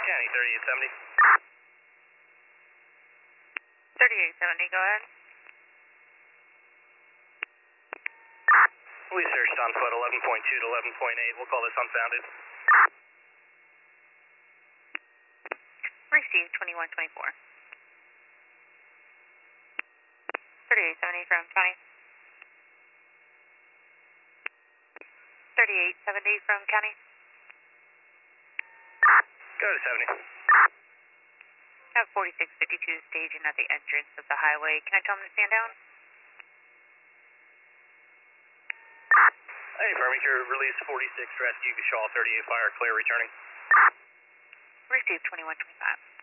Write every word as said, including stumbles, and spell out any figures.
County, thirty-eight seventy. thirty-eight seventy, go ahead. We searched on foot eleven point two to eleven point eight. We'll call this unfounded. Received twenty-one twenty-four. thirty-eight seventy from county. thirty-eight seventy from county. Go to seventy. Have forty-six fifty-two staging at the entrance of the highway. Can I tell them to stand down? Hey, Farmaker, release forty-six rescue, Shaw thirty-eight fire, clear returning. Received twenty-one twenty-five.